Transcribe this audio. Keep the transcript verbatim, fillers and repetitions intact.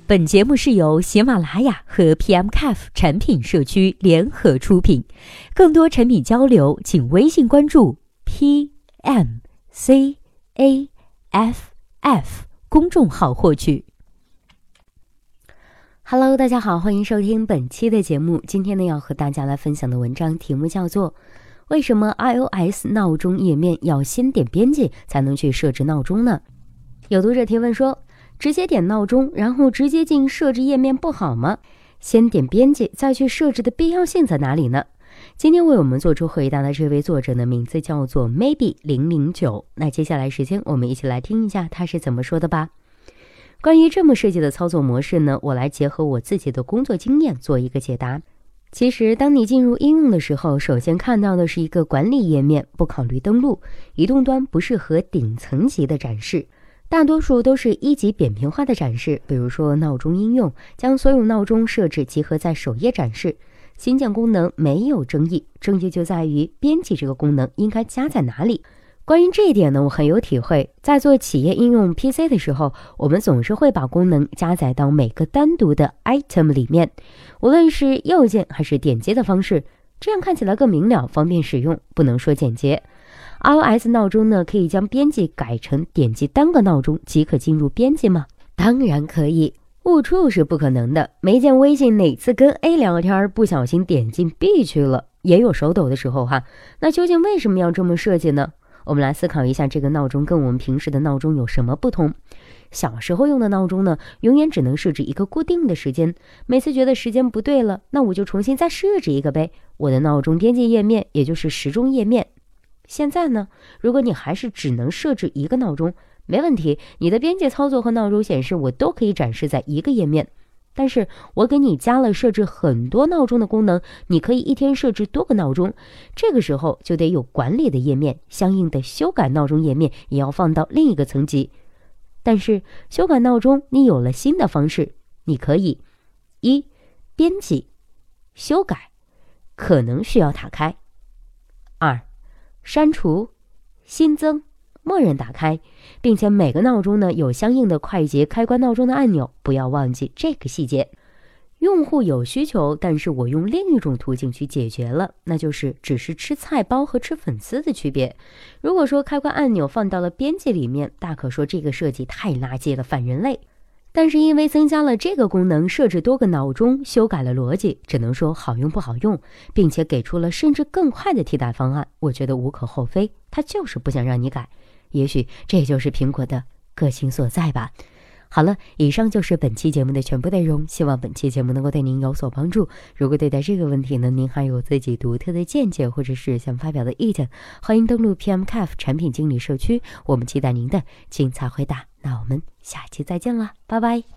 本节目是由喜马拉雅和 P M C A F 产品社区联合出品，更多产品交流请微信关注 P M C A F F 公众号获取。Hello， 大家好，欢迎收听本期的节目。今天呢，要和大家来分享的文章题目叫做为什么 iOS 闹钟页面要先点编辑才能去设置闹钟呢？有读者提问说，直接点闹钟然后直接进设置页面不好吗？先点编辑再去设置的必要性在哪里呢？今天为我们做出回答的这位作者的名字叫做 maybe 零零九。那接下来时间我们一起来听一下他是怎么说的吧。关于这么设计的操作模式呢，我来结合我自己的工作经验做一个解答。其实当你进入应用的时候，首先看到的是一个管理页面，不考虑登录，移动端不适合顶层级的展示，大多数都是一级扁平化的展示，比如说闹钟应用，将所有闹钟设置集合在首页展示。新建功能没有争议，争议就在于编辑这个功能应该加在哪里。关于这一点呢，我很有体会。在做企业应用 P C 的时候，我们总是会把功能加载到每个单独的 item 里面，无论是右键还是点击的方式，这样看起来更明了，方便使用，不能说简洁。iOS 闹钟呢，可以将编辑改成点击单个闹钟即可进入编辑吗？当然可以，误触是不可能的。没见微信哪次跟 A 聊天不小心点进 B 去了，也有手抖的时候哈。那究竟为什么要这么设计呢？我们来思考一下，这个闹钟跟我们平时的闹钟有什么不同？小时候用的闹钟呢，永远只能设置一个固定的时间，每次觉得时间不对了，那我就重新再设置一个呗。我的闹钟编辑页面也就是时钟页面。现在呢，如果你还是只能设置一个闹钟，没问题，你的编辑操作和闹钟显示我都可以展示在一个页面。但是我给你加了设置很多闹钟的功能，你可以一天设置多个闹钟，这个时候就得有管理的页面，相应的修改闹钟页面也要放到另一个层级。但是修改闹钟你有了新的方式，你可以一编辑修改，可能需要打开；二删除新增默认打开，并且每个闹钟呢有相应的快捷开关闹钟的按钮，不要忘记这个细节。用户有需求，但是我用另一种途径去解决了，那就是只是吃菜包和吃粉丝的区别。如果说开关按钮放到了编辑里面，大可说这个设计太垃圾了，反人类。但是因为增加了这个功能，设置多个闹钟，修改了逻辑，只能说好用不好用，并且给出了甚至更快的替代方案，我觉得无可厚非，他就是不想让你改。也许这就是苹果的个性所在吧。好了，以上就是本期节目的全部内容，希望本期节目能够对您有所帮助。如果对待这个问题呢，您还有自己独特的见解或者是想发表的意见，欢迎登录 P M C A F 产品经理社区，我们期待您的精彩回答。那我们下期再见啦，拜拜。